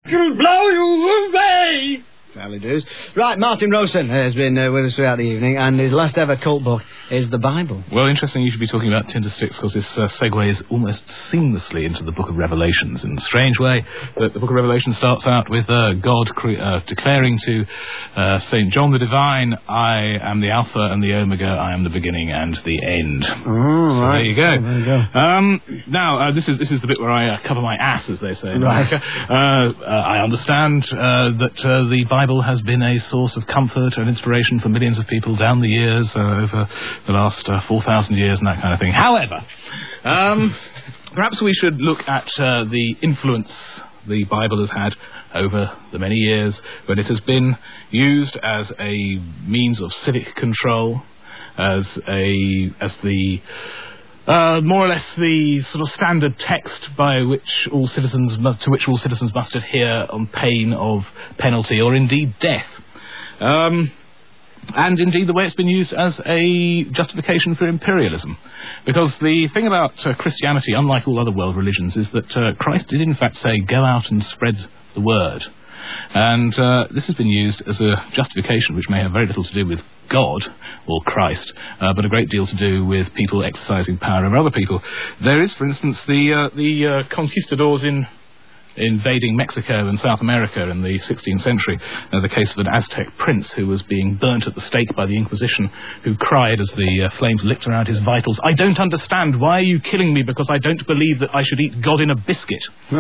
It'll blow you away! Fairly does. Right, Martin Rosen has been with us throughout the evening, and his last ever cult book is the Bible. Well, interesting you should be talking about Tinder Sticks, because this segues almost seamlessly into the Book of Revelations in a strange way. That the Book of Revelation starts out with God declaring to St. John the Divine, I am the Alpha and the Omega, I am the beginning and the end. Oh, so right. there you go. There you go. Now, this is the bit where I cover my ass, as they say in Right. America. I understand that the Bible has been a source of comfort and inspiration for millions of people down the years, over the last 4,000 years and that kind of thing. However, perhaps we should look at the influence the Bible has had over the many years when it has been used as a means of civic control, as the more or less the sort of standard text by which all citizens must adhere on pain of penalty or indeed death. And indeed the way it's been used as a justification for imperialism. Because the thing about Christianity, unlike all other world religions, is that Christ did in fact say, go out and spread the word. And this has been used as a justification which may have very little to do with God or Christ, but a great deal to do with people exercising power over other people. There is, for instance, the conquistadors invading Mexico and South America in the 16th century. The case of an Aztec prince who was being burnt at the stake by the Inquisition, who cried as the flames licked around his vitals, I don't understand, why are you killing me, because I don't believe that I should eat God in a biscuit.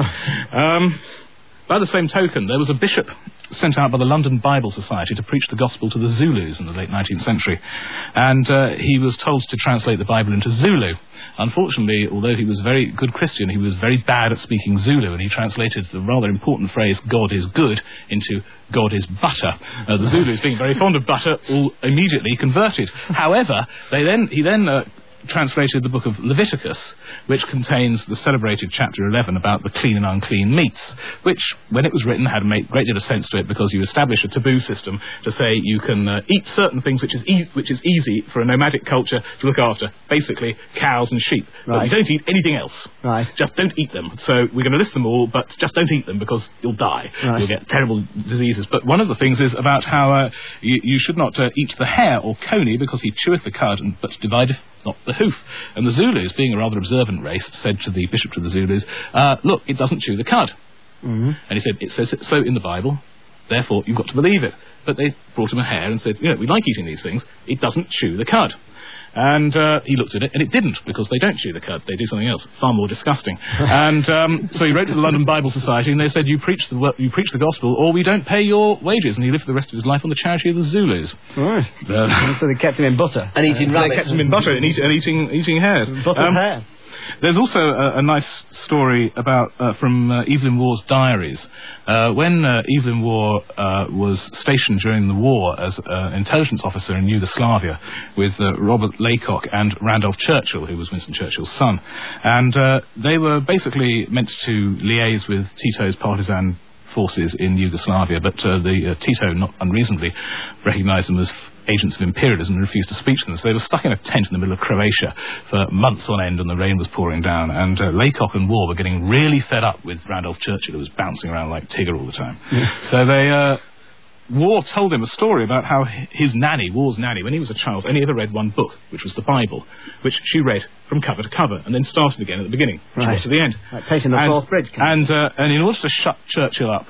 By the same token, there was a bishop sent out by the London Bible Society to preach the gospel to the Zulus in the late 19th century. And he was told to translate the Bible into Zulu. Unfortunately, although he was a very good Christian, he was very bad at speaking Zulu, and he translated the rather important phrase, God is good, into God is butter. The Zulus, being very fond of butter, all immediately converted. However, he then translated the book of Leviticus, which contains the celebrated chapter 11 about the clean and unclean meats, which, when it was written, had a great deal of sense to it, because you establish a taboo system to say you can eat certain things which is easy for a nomadic culture to look after, basically cows and sheep. Right. But you don't eat anything else. Right. Just don't eat them. So we're going to list them all, but just don't eat them, because you'll die. Right. You'll get terrible diseases. But one of the things is about how you should not eat the hare or coney, because he cheweth the cud, but divideth not the hoof. And the Zulus, being a rather observant race, said to the bishop to the Zulus, look, it doesn't chew the cud. Mm-hmm. And he said, it says so in the Bible, therefore you've got to believe it. But they brought him a hare and said, we like eating these things, it doesn't chew the cud. And he looked at it, and it didn't, because they don't chew the cud. They do something else, far more disgusting. And so he wrote to the London Bible Society, and they said, you preach the gospel, or we don't pay your wages. And he lived the rest of his life on the charity of the Zulus. Right. So they kept him in butter. And eating rabbits. They kept him in butter and eating hares. Buttered hare. There's also a nice story about from Evelyn Waugh's diaries. When Evelyn Waugh was stationed during the war as an intelligence officer in Yugoslavia with Robert Laycock and Randolph Churchill, who was Winston Churchill's son, and they were basically meant to liaise with Tito's partisan forces in Yugoslavia, but Tito, not unreasonably, recognised them as agents of imperialism and refused to speak to them. So they were stuck in a tent in the middle of Croatia for months on end, and the rain was pouring down. And Laycock and Waugh were getting really fed up with Randolph Churchill, who was bouncing around like Tigger all the time. Yeah. So Waugh told him a story about how his nanny, Waugh's nanny, when he was a child, only ever read one book, which was the Bible, which she read from cover to cover, and then started again at the beginning, right, to the end. Like taking the fourth bridge. And in order to shut Churchill up,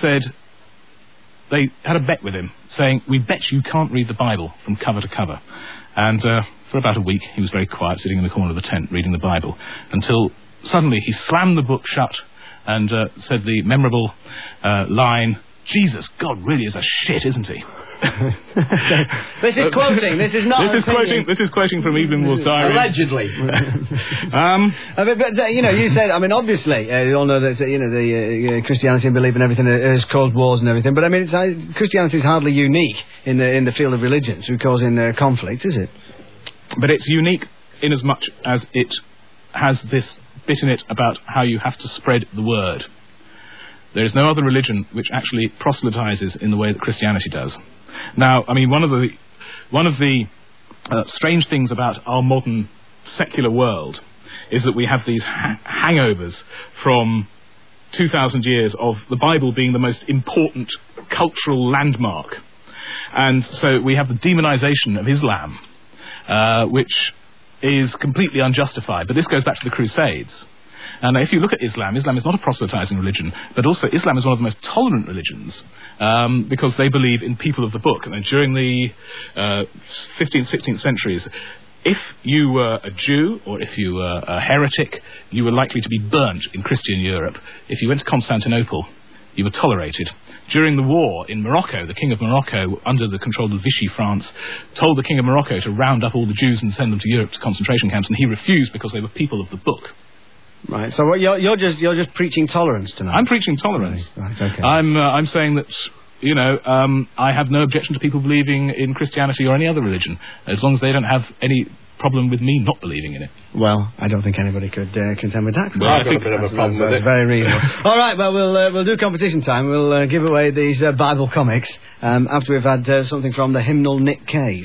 they had a bet with him, saying, we bet you can't read the Bible from cover to cover. And for about a week, he was very quiet, sitting in the corner of the tent, reading the Bible, until suddenly he slammed the book shut and said the memorable line, Jesus, God really is a shit, isn't he? This is quoting. This is not. This is quoting from Evelyn Waugh's diary. Allegedly. But you said. I mean, obviously, you all know that the Christianity and belief in everything has caused wars and everything. But I mean, Christianity is hardly unique in the field of religions who causing conflict, is it? But it's unique in as much as it has this bit in it about how you have to spread the word. There is no other religion which actually proselytizes in the way that Christianity does. Now, I mean, one of the strange things about our modern secular world is that we have these hangovers from 2,000 years of the Bible being the most important cultural landmark. And so we have the demonization of Islam, which is completely unjustified. But this goes back to the Crusades. And if you look at Islam, Islam is not a proselytizing religion, but also Islam is one of the most tolerant religions, because they believe in people of the book. And during the 15th, 16th centuries, if you were a Jew or if you were a heretic, you were likely to be burnt in Christian Europe. If you went to Constantinople, you were tolerated. During the war in Morocco, the King of Morocco, under the control of Vichy France, told the King of Morocco to round up all the Jews and send them to Europe to concentration camps, and he refused because they were people of the book. Right. So what you're just preaching tolerance tonight. I'm preaching tolerance. Right. Okay. I'm saying that, you know, I have no objection to people believing in Christianity or any other religion, as long as they don't have any problem with me not believing in it. Well, I don't think anybody could contend with that. Well, I've got a bit of a problem with it. That's very reasonable. All right, well, we'll do competition time. We'll give away these Bible comics after we've had something from the hymnal Nick Cave.